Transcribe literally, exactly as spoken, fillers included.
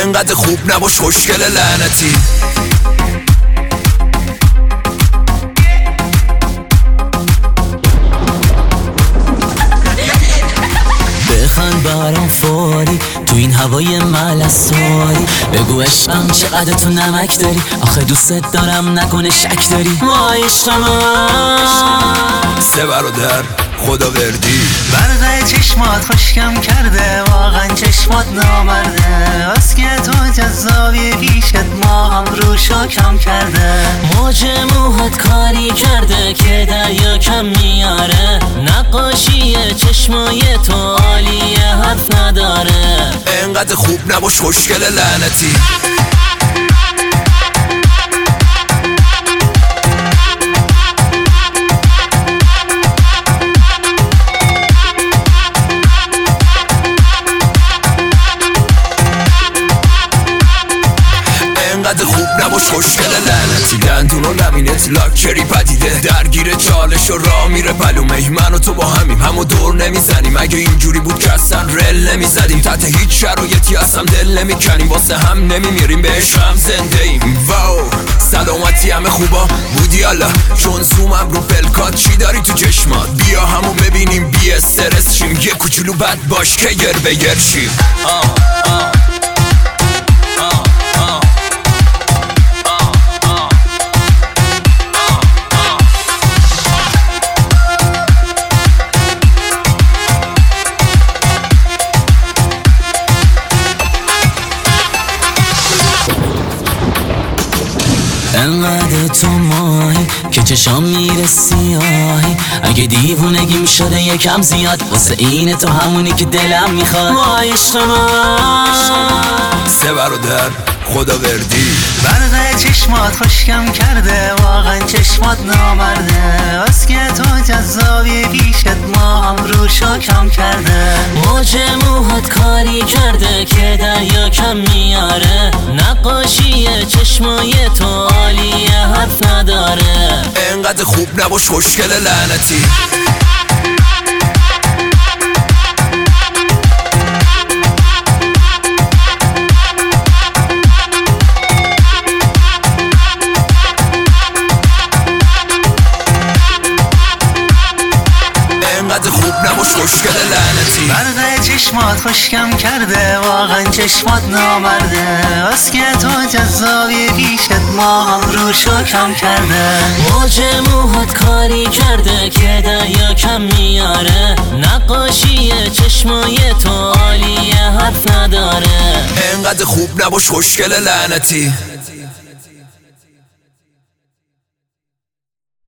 انقدر خوب نباش خوشگل لعنتی. بخند برام فوری تو این هوای ملسواری، بگو عشقم چقدر تو نمک داری، آخه دوست دارم نکنه شک داری. وای عشق من سه برادر خدا وردی، برده چشمات خوشکم کرده، واقعا چشمات نامرده، از که تو جذابی پیشت ما هم روشو کم کرده. موج موهات کاری کرده که دریا کم میاره، نقاشی چشمای تو عالیه حرف نداره. انقدر خوب نباش خوشگل لعنتی. انقدر خوب نباش خوشگل لعنتی. دندون و لبینت لاکچری پدیده، درگیر چالش و راه میره پلومه. من و تو با همیم همو دور نمیزنیم، اگه اینجوری بود که اصلا رل نمیزدیم. تحت هیچ شرایطی اصلا دل نمیکنیم، واسه هم نمیمیریم به عشق هم زنده ایم. واو سلامتی همه خوبا بودی الله، چون زومم رو پلکات. چی داری تو چشمات؟ بیا همو ببینیم بی استرس شیم، یه کوچولو بد باش که گر به گر شیم. آه آه انقدر تو ماهی که چشام میره سیاهی، اگه دیوونگیم شده یکم زیاد، واسه این تو همونی که دلم میخواد. وای عشق من سه برادر خدا وردی، برده چشمات خوشکم کرده، واقعا چشمات نامرده، از که تو جذابی پیشت ما هم روشو کم کرده. موج موهات کاری کرده که دریا کم میاره، نقاشی چشمای تو عالیه حرف نداره. انقدر خوب نباش خوشگل لعنتی. انقدر خوب نباش خوشگل لعنتی. برده چشمات خوشکم کرده، واقعا چشمات نامرده، از که تو جذابی پیشت ما هم روشو کم کرده. موج موهات کاری کرده که دریا کم میاره، نقاشی چشمای تو عالیه حرف نداره. انقدر خوب نباش خوشگل لعنتی.